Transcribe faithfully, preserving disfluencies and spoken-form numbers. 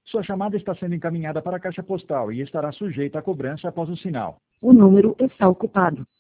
Sua chamada está sendo encaminhada para a caixa postal e estará sujeita a cobrança após o sinal. O número está ocupado.